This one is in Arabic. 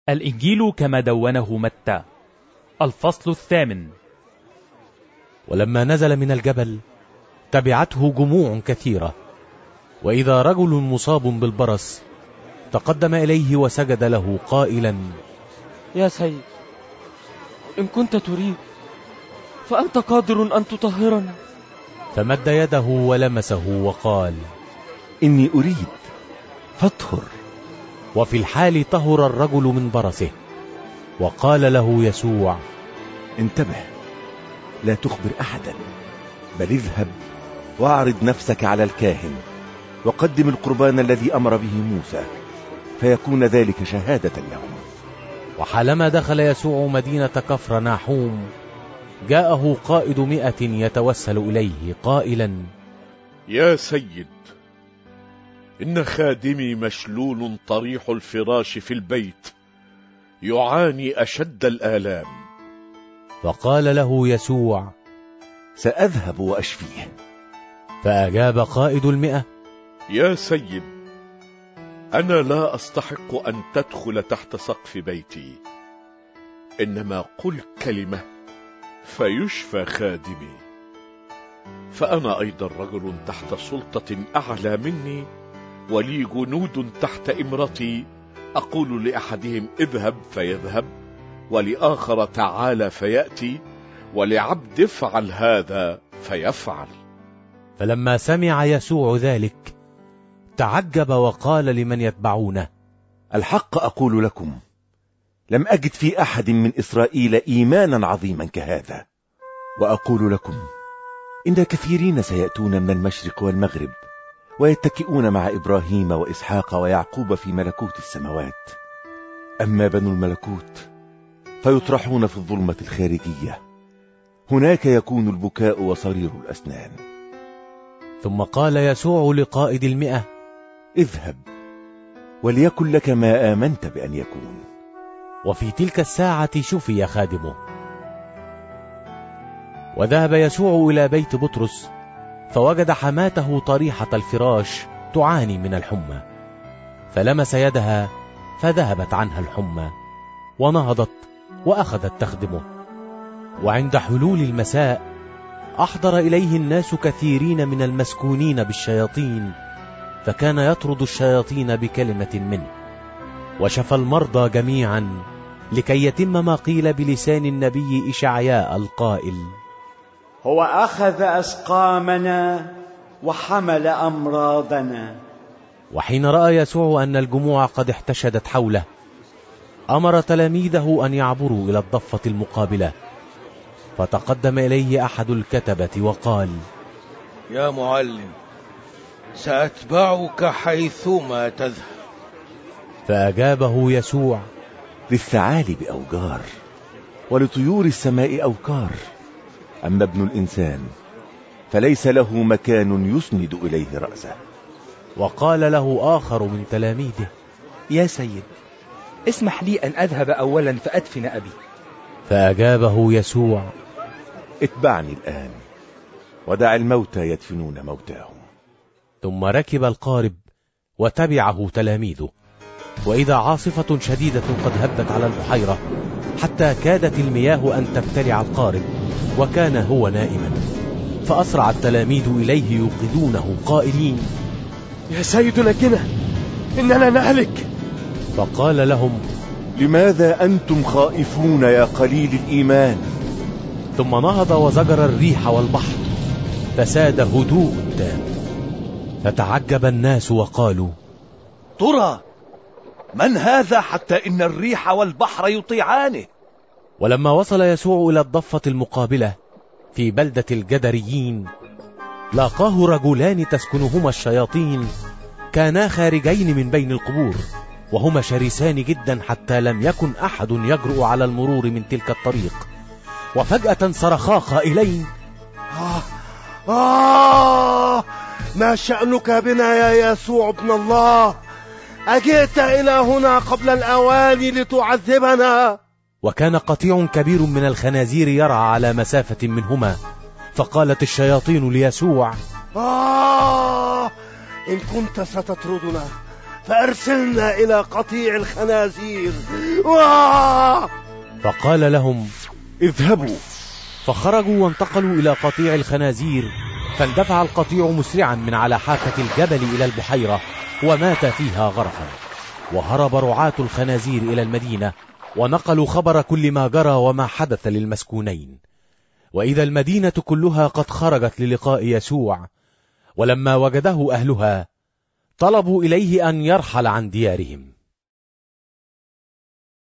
الإنجيل كما دونه متى. الفصل 8. ولما نزل من الجبل تبعته جموع كثيرة، وإذا رجل مصاب بالبرص تقدم إليه وسجد له قائلا: يا سيد، إن كنت تريد فأنت قادر أن تطهرنا. فمد يده ولمسه وقال: إني أريد، فاطهر. وفي الحال طهر الرجل من برصه. وقال له يسوع: انتبه، لا تخبر أحدا، بل اذهب واعرض نفسك على الكاهن، وقدم القربان الذي أمر به موسى، فيكون ذلك شهادة لهم. وحالما دخل يسوع مدينة كفرناحوم جاءه قائد 100 يتوسل إليه قائلا: يا سيد، إن خادمي مشلول طريح الفراش في البيت، يعاني أشد الآلام. فقال له يسوع: سأذهب وأشفيه. فأجاب قائد 100: يا سيد، أنا لا أستحق أن تدخل تحت سقف بيتي، إنما قل كلمة فيشفى خادمي، فأنا أيضا رجل تحت سلطة أعلى مني، ولي جنود تحت إمرتي، أقول لأحدهم اذهب فيذهب، ولآخر تعال فيأتي، ولعبد افعل هذا فيفعل. فلما سمع يسوع ذلك تعجب وقال لمن يتبعونه: الحق أقول لكم، لم أجد في أحد من إسرائيل إيمانا عظيما كهذا. وأقول لكم إن كثيرين سيأتون من المشرق والمغرب ويتكئون مع إبراهيم وإسحاق ويعقوب في ملكوت السماوات، أما بنو الملكوت فيطرحون في الظلمة الخارجية، هناك يكون البكاء وصرير الأسنان. ثم قال يسوع لقائد 100: اذهب وليكن لك ما آمنت بأن يكون. وفي تلك الساعة شفي خادمه. وذهب يسوع إلى بيت بطرس فوجد حماته طريحة الفراش تعاني من الحمى، فلمس يدها فذهبت عنها الحمى، ونهضت وأخذت تخدمه. وعند حلول المساء أحضر إليه الناس كثيرين من المسكونين بالشياطين، فكان يطرد الشياطين بكلمة منه، وشفى المرضى جميعا، لكي يتم ما قيل بلسان النبي إشعياء القائل: هو أخذ أسقامنا وحمل أمراضنا. وحين رأى يسوع أن الجموع قد احتشدت حوله، أمر تلاميذه أن يعبروا إلى الضفة المقابلة، فتقدم إليه أحد الكتبة وقال: يا معلم، سأتبعك حيثما تذهب. فأجابه يسوع: للثعالب أوجار، ولطيور السماء أوكار، أما ابن الإنسان فليس له مكان يسند إليه رأسه. وقال له آخر من تلاميذه: يا سيد، اسمح لي أن أذهب أولا فأدفن أبي. فأجابه يسوع: اتبعني الآن، ودع الموتى يدفنون موتاهم. ثم ركب القارب وتبعه تلاميذه. وإذا عاصفة شديدة قد هبت على البحيرة حتى كادت المياه أن تبتلع القارب، وكان هو نائما. فأسرع التلاميذ إليه يوقظونه قائلين: يا سيد نجنا، إننا نهلك. فقال لهم: لماذا أنتم خائفون يا قليل الإيمان؟ ثم نهض وزجر الريح والبحر، فساد هدوء تام. فتعجب الناس وقالوا: ترى من هذا حتى إن الريح والبحر يطيعانه؟ ولما وصل يسوع إلى الضفة المقابلة في بلدة الجدريين، لاقاه رجلان تسكنهما الشياطين، كانا خارجين من بين القبور، وهما شرسان جدا حتى لم يكن أحد يجرؤ على المرور من تلك الطريق. وفجأة صرخا قائلين: ما شأنك بنا يا يسوع ابن الله؟ أجئت إلى هنا قبل الأوان لتعذبنا؟ وكان قطيع كبير من الخنازير يرعى على مسافة منهما. فقالت الشياطين ليسوع: إن كنت ستطردنا فأرسلنا إلى قطيع الخنازير. فقال لهم: اذهبوا. فخرجوا وانتقلوا إلى قطيع الخنازير، فاندفع القطيع مسرعا من على حافة الجبل إلى البحيرة ومات فيها غرقا. وهرب رعاة الخنازير إلى المدينة ونقلوا خبر كل ما جرى وما حدث للمسكونين. وإذا المدينة كلها قد خرجت للقاء يسوع، ولما وجده أهلها طلبوا إليه أن يرحل عن ديارهم.